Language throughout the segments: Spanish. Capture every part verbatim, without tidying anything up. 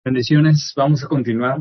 Bendiciones, vamos a continuar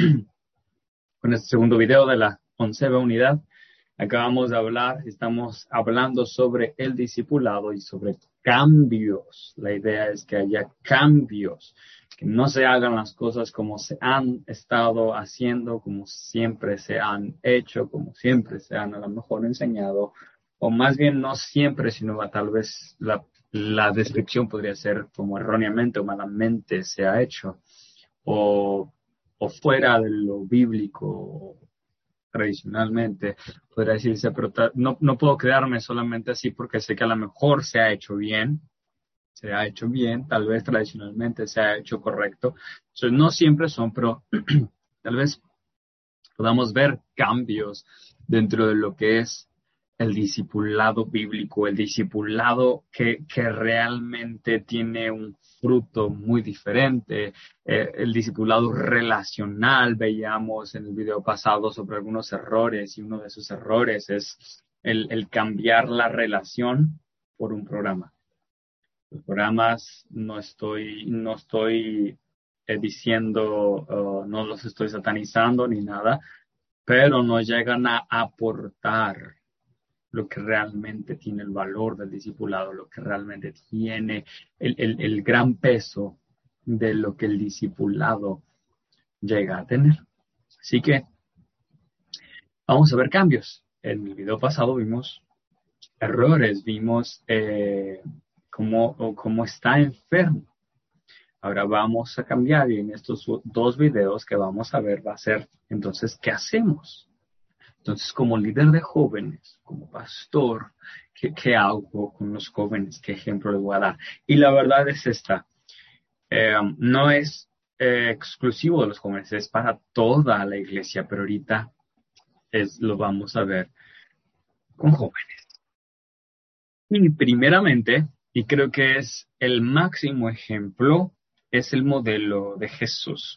con este segundo video de la onceava unidad. Acabamos de hablar, estamos hablando sobre el discipulado y sobre cambios. La idea es que haya cambios, que no se hagan las cosas como se han estado haciendo, como siempre se han hecho, como siempre se han a lo mejor enseñado, o más bien no siempre, sino tal vez la, la descripción podría ser como erróneamente o malamente se ha hecho. O, o fuera de lo bíblico tradicionalmente, podría decirse, pero ta- no, no puedo quedarme solamente así porque sé que a lo mejor se ha hecho bien, se ha hecho bien, tal vez tradicionalmente se ha hecho correcto. Entonces, no siempre son, pero tal vez podamos ver cambios dentro de lo que es el discipulado bíblico, el discipulado que, que realmente tiene un fruto muy diferente, eh, el discipulado relacional. Veíamos en el video pasado sobre algunos errores y uno de esos errores es el, el cambiar la relación por un programa. Los programas no estoy, no estoy eh, diciendo, uh, no los estoy satanizando ni nada, pero no llegan a aportar lo que realmente tiene el valor del discipulado, lo que realmente tiene el, el, el gran peso de lo que el discipulado llega a tener. Así que vamos a ver cambios. En el video pasado vimos errores, vimos eh, cómo, cómo está enfermo. Ahora vamos a cambiar y en estos dos videos que vamos a ver va a ser, entonces, ¿qué hacemos? Entonces, como líder de jóvenes, como pastor, ¿qué, qué hago con los jóvenes? ¿Qué ejemplo les voy a dar? Y la verdad es esta, eh, no es eh, exclusivo de los jóvenes, es para toda la iglesia, pero ahorita es, lo vamos a ver con jóvenes. Y primeramente, y creo que es el máximo ejemplo, es el modelo de Jesús.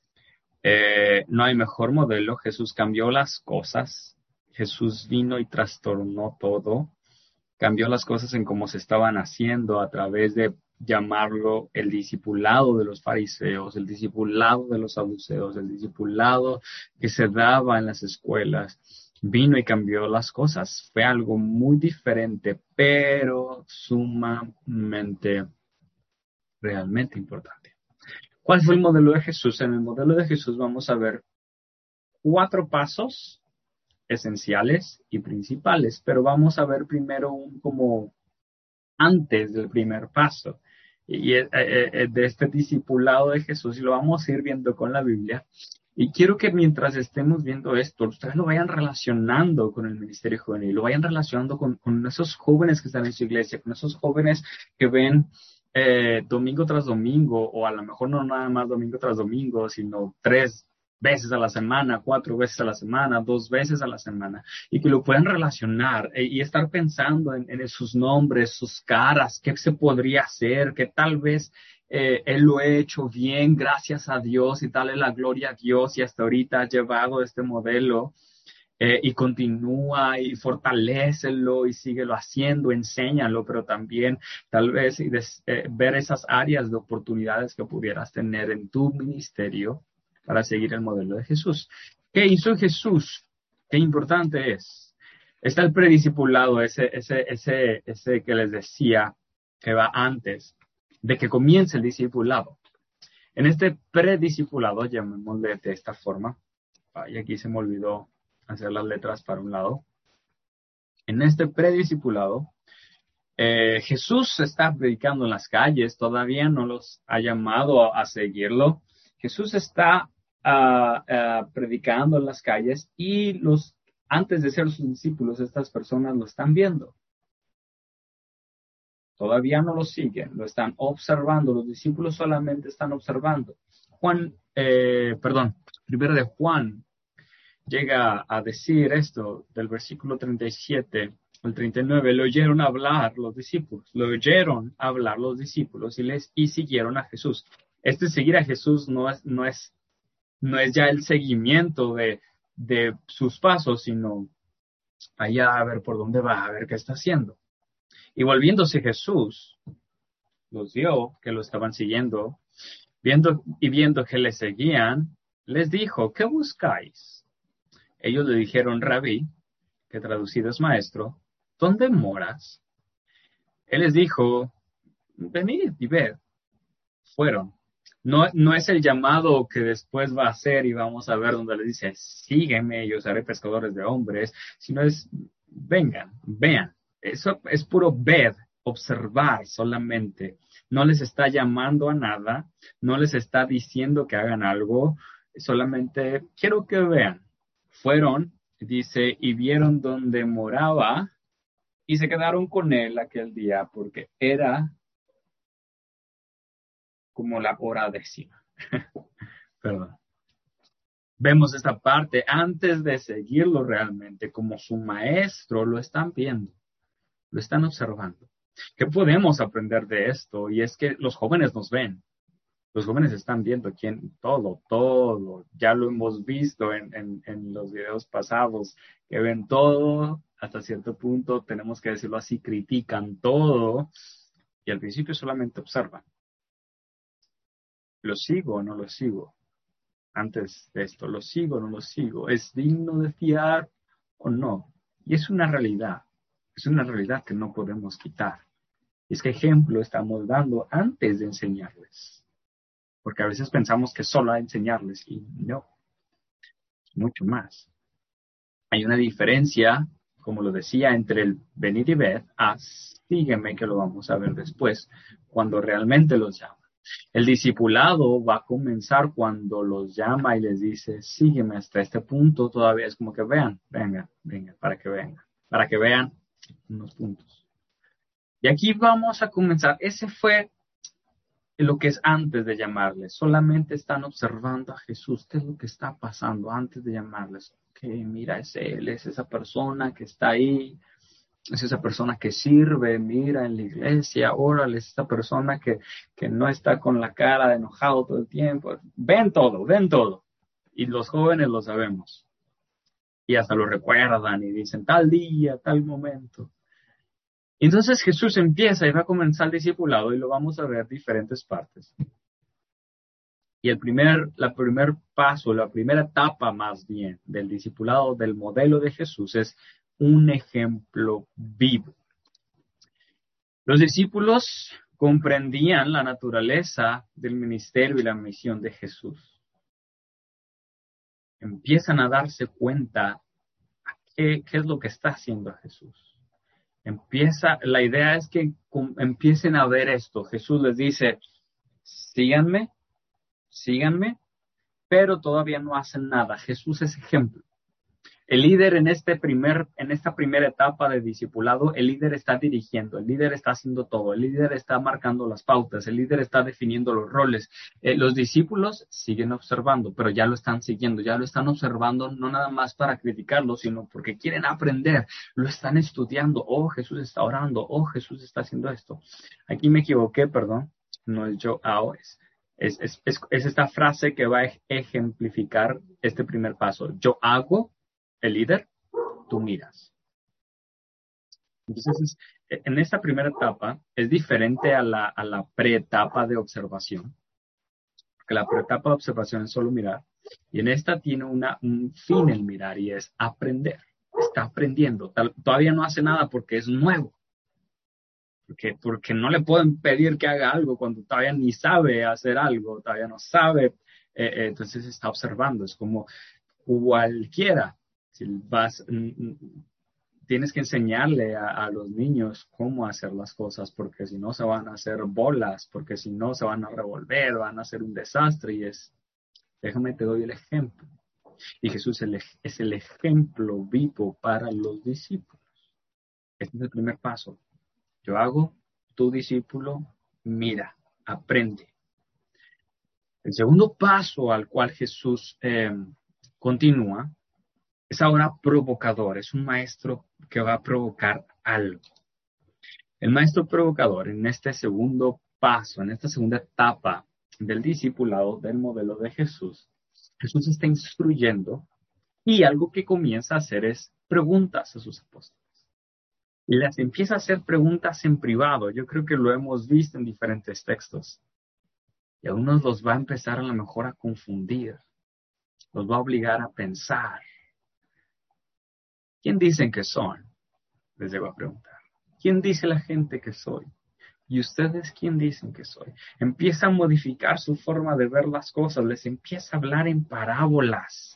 Eh, no hay mejor modelo. Jesús cambió las cosas. Jesús vino y trastornó todo. Cambió las cosas en cómo se estaban haciendo a través de llamarlo el discipulado de los fariseos, el discipulado de los saduceos, el discipulado que se daba en las escuelas. Vino y cambió las cosas. Fue algo muy diferente, pero sumamente, realmente importante. ¿Cuál fue el modelo de Jesús? En el modelo de Jesús vamos a ver cuatro pasos esenciales y principales, pero vamos a ver primero un como antes del primer paso y eh, eh, de este discipulado de Jesús, y lo vamos a ir viendo con la Biblia. Y quiero que mientras estemos viendo esto, ustedes lo vayan relacionando con el ministerio juvenil, lo vayan relacionando con, con esos jóvenes que están en su iglesia, con esos jóvenes que ven eh, domingo tras domingo, o a lo mejor no nada más domingo tras domingo, sino tres veces a la semana, cuatro veces a la semana, dos veces a la semana, y que lo puedan relacionar eh, y estar pensando en, en sus nombres, sus caras, qué se podría hacer, que tal vez eh, él lo ha hecho bien, gracias a Dios, y dale la gloria a Dios, y hasta ahorita ha llevado este modelo eh, y continúa y fortalécelo y síguelo haciendo, enséñalo, pero también tal vez y des, eh, ver esas áreas de oportunidades que pudieras tener en tu ministerio para seguir el modelo de Jesús. ¿Qué hizo Jesús? Qué importante es. Está el prediscipulado, ese, ese, ese, ese que les decía que va antes de que comience el discipulado. En este prediscipulado, llamémosle de esta forma, y aquí se me olvidó hacer las letras para un lado. En este prediscipulado, eh, Jesús está predicando en las calles, todavía no los ha llamado a, a seguirlo. Jesús está uh, uh, predicando en las calles y los, antes de ser sus discípulos, estas personas lo están viendo. Todavía no lo siguen, lo están observando. Los discípulos solamente están observando. Juan, eh, perdón, primero de Juan llega a decir esto del versículo treinta y siete al treinta y nueve. Le oyeron hablar los discípulos, le oyeron hablar los discípulos y les y siguieron a Jesús. Este seguir a Jesús no es, no es, no es ya el seguimiento de, de sus pasos, sino allá a ver por dónde va, a ver qué está haciendo. Y volviéndose Jesús, los vio que lo estaban siguiendo Viendo y viendo que le seguían, les dijo, ¿qué buscáis? Ellos le dijeron, Rabí, que traducido es maestro, ¿dónde moras? Él les dijo, venid y ved. Fueron. No, no es el llamado que después va a hacer y vamos a ver donde le dice, sígueme, yo seré pescadores de hombres, sino es, vengan, vean. Eso es puro ver, observar solamente. No les está llamando a nada, no les está diciendo que hagan algo, solamente quiero que vean. Fueron, dice, y vieron donde moraba y se quedaron con él aquel día porque era como la hora décima. Perdón. Vemos esta parte antes de seguirlo realmente, como su maestro lo están viendo, lo están observando. ¿Qué podemos aprender de esto? Y es que los jóvenes nos ven. Los jóvenes están viendo quién, todo, todo. Ya lo hemos visto en, en, en los videos pasados, que ven todo, hasta cierto punto, tenemos que decirlo así, critican todo, y al principio solamente observan. ¿Lo sigo o no lo sigo? Antes de esto, ¿lo sigo o no lo sigo? ¿Es digno de fiar o no? Y es una realidad, es una realidad que no podemos quitar. Es que ejemplo estamos dando antes de enseñarles. Porque a veces pensamos que solo a enseñarles y no, mucho más. Hay una diferencia, como lo decía, entre el venid y ved a sígueme, que lo vamos a ver después, cuando realmente los llama. El discipulado va a comenzar cuando los llama y les dice, sígueme hasta este punto, todavía es como que vean, vengan, vengan, para que vengan, para que vean unos puntos. Y aquí vamos a comenzar. Ese fue lo que es antes de llamarles. Solamente están observando a Jesús. ¿Qué es lo que está pasando antes de llamarles? Que mira, es él, es esa persona que está ahí, es esa persona que sirve, mira en la iglesia, órale, es esa persona que, que no está con la cara de enojado todo el tiempo. Ven todo, ven todo. Y los jóvenes lo sabemos. Y hasta lo recuerdan y dicen tal día, tal momento. Entonces Jesús empieza y va a comenzar el discipulado y lo vamos a ver en diferentes partes. Y el primer, la primer paso, la primera etapa más bien del discipulado, del modelo de Jesús es un ejemplo vivo. Los discípulos comprendían la naturaleza del ministerio y la misión de Jesús. Empiezan a darse cuenta qué, qué es lo que está haciendo Jesús. Empieza, la idea es que com, empiecen a ver esto. Jesús les dice, síganme, síganme, pero todavía no hacen nada. Jesús es ejemplo. El líder en, este primer, en esta primera etapa de discipulado, el líder está dirigiendo, el líder está haciendo todo, el líder está marcando las pautas, el líder está definiendo los roles. Eh, los discípulos siguen observando, pero ya lo están siguiendo, ya lo están observando no nada más para criticarlo, sino porque quieren aprender, lo están estudiando. Oh, Jesús está orando, oh, Jesús está haciendo esto. Aquí me equivoqué, perdón, no es yo, ah, es. Es, es, es, es esta frase que va a ejemplificar este primer paso. Yo hago, el líder, tú miras. Entonces, es, en esta primera etapa es diferente a la, a la preetapa de observación, porque la preetapa de observación es solo mirar, y en esta tiene una, un fin el mirar, y es aprender. Está aprendiendo. Tal, todavía no hace nada porque es nuevo. Porque, porque no le pueden pedir que haga algo cuando todavía ni sabe hacer algo, todavía no sabe, eh, eh, entonces está observando. Es como cualquiera. Si vas, mm, tienes que enseñarle a, a los niños cómo hacer las cosas, porque si no se van a hacer bolas, porque si no se van a revolver, van a hacer un desastre. Y es, déjame te doy el ejemplo. Y Jesús el, es el ejemplo vivo para los discípulos. Este es el primer paso. Yo hago, tu discípulo, mira, aprende. El segundo paso al cual Jesús eh, continúa es ahora provocador, es un maestro que va a provocar algo. El maestro provocador en este segundo paso, en esta segunda etapa del discipulado del modelo de Jesús, Jesús está instruyendo y algo que comienza a hacer es preguntas a sus apóstoles. Y les empieza a hacer preguntas en privado. Yo creo que lo hemos visto en diferentes textos. Y a unos los va a empezar a lo mejor a confundir. Los va a obligar a pensar. ¿Quién dicen que son? Les debo preguntar. ¿Quién dice la gente que soy? ¿Y ustedes quién dicen que soy? Empieza a modificar su forma de ver las cosas. Les empieza a hablar en parábolas.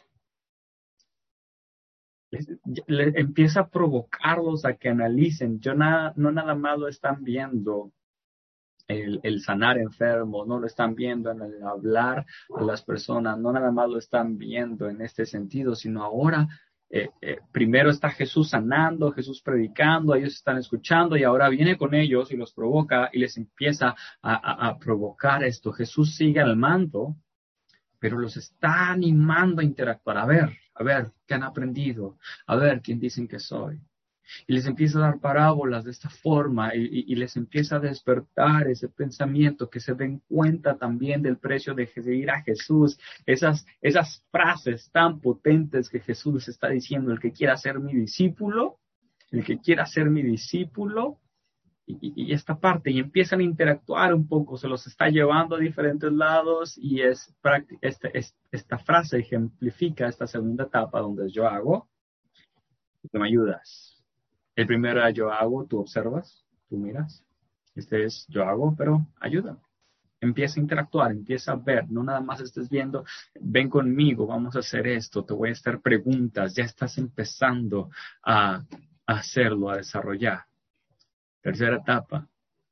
Les, les empieza a provocarlos a que analicen. Yo nada, no nada más lo están viendo el, el sanar enfermos, no lo están viendo en el hablar a las personas, no nada más lo están viendo en este sentido, sino ahora eh, eh, primero está Jesús sanando, Jesús predicando, ellos están escuchando y ahora viene con ellos y los provoca y les empieza a, a, a provocar esto. Jesús sigue al mando, pero los está animando a interactuar. A ver, a ver, ¿qué han aprendido? A ver, ¿quién dicen que soy? Y les empieza a dar parábolas de esta forma y, y, y les empieza a despertar ese pensamiento, que se den cuenta también del precio de seguir a Jesús. Esas, esas frases tan potentes que Jesús está diciendo: el que quiera ser mi discípulo, el que quiera ser mi discípulo, y, y esta parte, y empiezan a interactuar un poco, se los está llevando a diferentes lados, y es este, es, esta frase ejemplifica esta segunda etapa donde yo hago, y tú me ayudas. El primero era yo hago, tú observas, tú miras. Este es yo hago, pero ayuda. Empieza a interactuar, empieza a ver, no nada más estés viendo, ven conmigo, vamos a hacer esto, te voy a hacer preguntas, ya estás empezando a, a hacerlo, a desarrollar. Tercera etapa,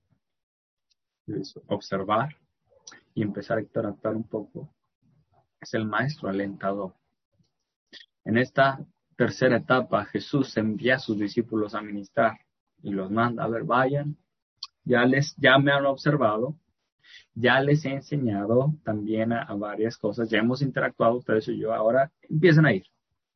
es observar y empezar a interactuar un poco. Es el maestro alentador. En esta tercera etapa, Jesús envía a sus discípulos a ministrar y los manda: a ver, vayan, ya, les, ya me han observado, ya les he enseñado también a, a varias cosas, ya hemos interactuado, pero eso yo ahora empiezan a ir.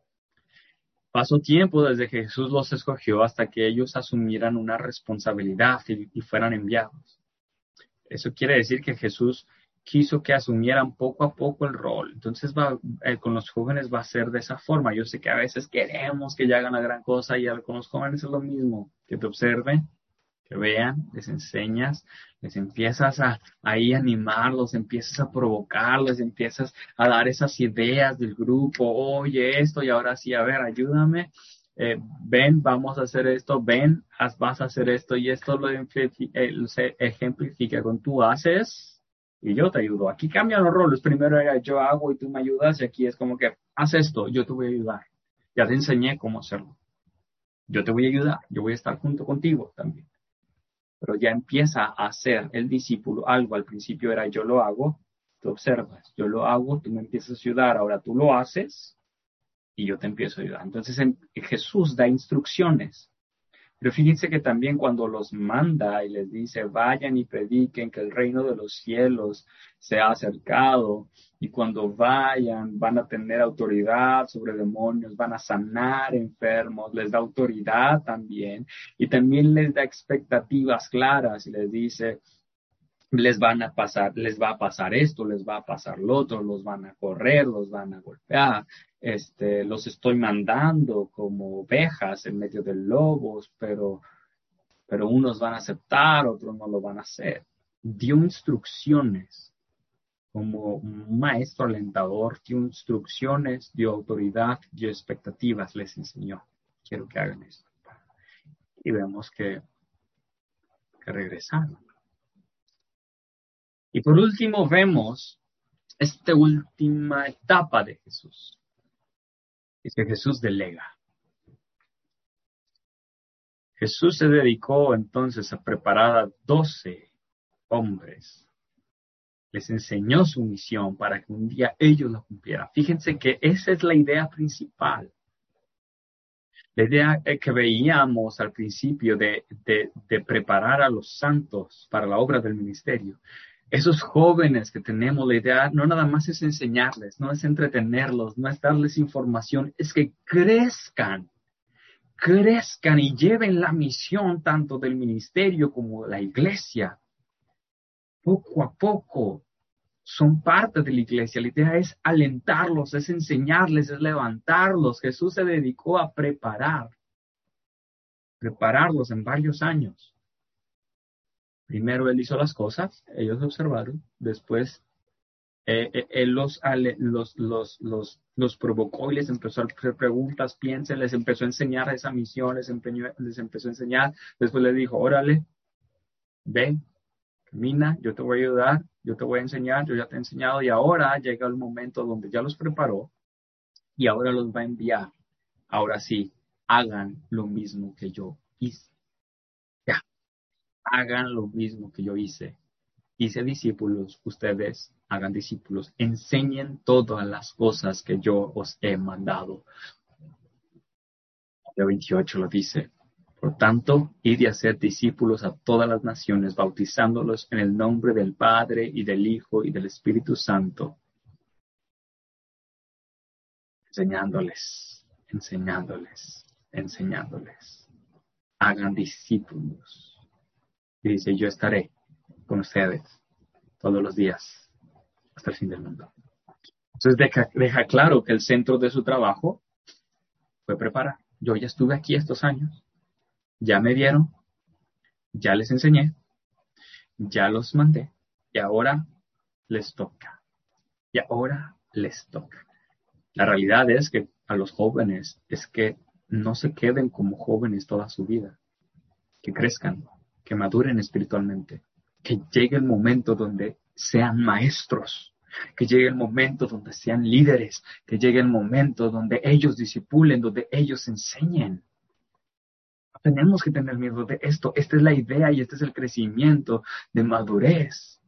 Pasó tiempo desde que Jesús los escogió hasta que ellos asumieran una responsabilidad y, y fueran enviados. Eso quiere decir que Jesús quiso que asumieran poco a poco el rol. Entonces va, eh, con los jóvenes va a ser de esa forma. Yo sé que a veces queremos que ya hagan la gran cosa, y con los jóvenes es lo mismo, que te observen, que vean, les enseñas, les empiezas a ahí animarlos, empiezas a provocarles, empiezas a dar esas ideas del grupo: oye, esto, y ahora sí, a ver, ayúdame, eh, ven, vamos a hacer esto, ven, haz, vas a hacer esto, y esto lo ejemplifica con tú haces y yo te ayudo. Aquí cambian los roles, primero era yo hago y tú me ayudas, y aquí es como que haz esto, yo te voy a ayudar, ya te enseñé cómo hacerlo, yo te voy a ayudar, yo voy a estar junto contigo también. Pero ya empieza a hacer el discípulo algo. Al principio era yo lo hago, tú observas, yo lo hago, tú me empiezas a ayudar, ahora tú lo haces y yo te empiezo a ayudar. Entonces en, Jesús da instrucciones. Pero fíjense que también cuando los manda y les dice: vayan y prediquen que el reino de los cielos se ha acercado, y cuando vayan van a tener autoridad sobre demonios, van a sanar enfermos, les da autoridad también, y también les da expectativas claras y les dice: les van a pasar, les va a pasar esto, les va a pasar lo otro, los van a correr, los van a golpear, este, los estoy mandando como ovejas en medio de lobos, pero, pero unos van a aceptar, otros no lo van a hacer. Dio instrucciones como un maestro alentador, dio instrucciones, dio autoridad, dio expectativas, les enseñó: quiero que hagan esto. Y vemos que, que regresaron. Y por último vemos esta última etapa de Jesús. Es que Jesús delega. Jesús se dedicó entonces a preparar a doce hombres. Les enseñó su misión para que un día ellos lo cumplieran. Fíjense que esa es la idea principal. La idea que veíamos al principio de, de, de preparar a los santos para la obra del ministerio. Esos jóvenes que tenemos, la idea no nada más es enseñarles, no es entretenerlos, no es darles información, es que crezcan, crezcan y lleven la misión tanto del ministerio como de la iglesia. Poco a poco son parte de la iglesia. La idea es alentarlos, es enseñarles, es levantarlos. Jesús se dedicó a preparar, prepararlos en varios años. Primero Él hizo las cosas, ellos observaron, después Eh, eh, él los, ale- los, los, los, los provocó y les empezó a hacer preguntas, piensen, les empezó a enseñar esa misión, les, empeñó- les empezó a enseñar. Después les dijo, órale, ve, camina, yo te voy a ayudar, yo te voy a enseñar, yo ya te he enseñado y ahora llega el momento donde ya los preparó y ahora los va a enviar. Ahora sí, hagan lo mismo que yo hice. Ya, hagan lo mismo que yo hice. Hice discípulos, ustedes hagan discípulos, enseñen todas las cosas que yo os he mandado. Mateo veintiocho lo dice. Por tanto, id y hacer discípulos a todas las naciones, bautizándolos en el nombre del Padre y del Hijo y del Espíritu Santo, enseñándoles, enseñándoles, enseñándoles. Hagan discípulos. Y dice, yo estaré con ustedes todos los días hasta el fin del mundo. Entonces deja, deja claro que el centro de su trabajo fue preparar. Yo ya estuve aquí estos años, ya me vieron, ya les enseñé, ya los mandé y ahora les toca. Y ahora les toca. La realidad es que a los jóvenes es que no se queden como jóvenes toda su vida, que crezcan, que maduren espiritualmente, que llegue el momento donde sean maestros, que llegue el momento donde sean líderes, que llegue el momento donde ellos disipulen, donde ellos enseñen. Tenemos que tener miedo de esto. Esta es la idea y este es el crecimiento de madurez.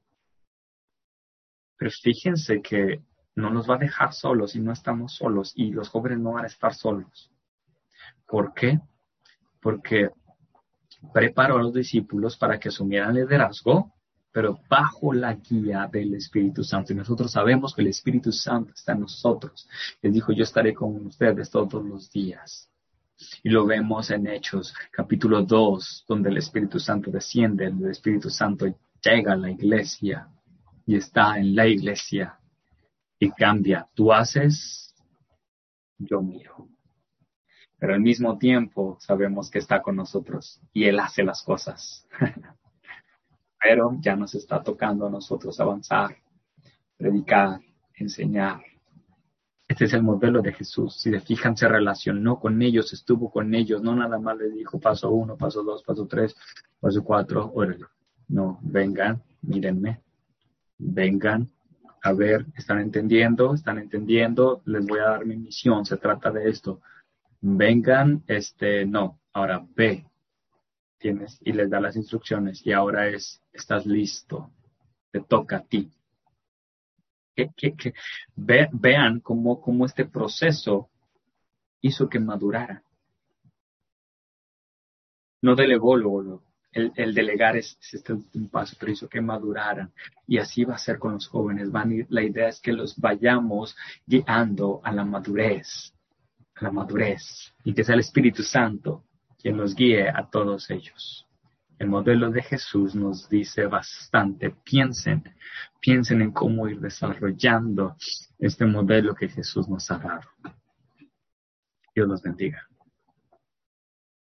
Pero fíjense que no nos va a dejar solos y no estamos solos y los jóvenes no van a estar solos. ¿Por qué? Porque preparó a los discípulos para que asumieran liderazgo, pero bajo la guía del Espíritu Santo. Y nosotros sabemos que el Espíritu Santo está en nosotros. Les dijo, yo estaré con ustedes todos los días. Y lo vemos en Hechos, capítulo dos, donde el Espíritu Santo desciende, el Espíritu Santo llega a la iglesia y está en la iglesia y cambia. Tú haces, yo miro. Pero al mismo tiempo sabemos que está con nosotros y Él hace las cosas. Pero ya nos está tocando a nosotros avanzar, predicar, enseñar. Este es el modelo de Jesús. Si se fijan, se relacionó con ellos, estuvo con ellos. No nada más les dijo paso uno, paso dos, paso tres, paso cuatro. Órale. No, vengan, mírenme. Vengan. A ver, ¿están entendiendo? ¿Están entendiendo? Les voy a dar mi misión. Se trata de esto. Vengan, este, no. Ahora ve. Tienes, y les da las instrucciones. Y ahora es, estás listo. Te toca a ti. Que, que, que ve, vean cómo, cómo este proceso hizo que madurara. No delegó luego, el, el delegar es, es este un paso, pero hizo que maduraran. Y así va a ser con los jóvenes. Van a ir, la idea es que los vayamos guiando a la madurez, a la madurez, y que sea el Espíritu Santo quien los guíe a todos ellos. El modelo de Jesús nos dice bastante. Piensen, piensen en cómo ir desarrollando este modelo que Jesús nos ha dado. Dios los bendiga.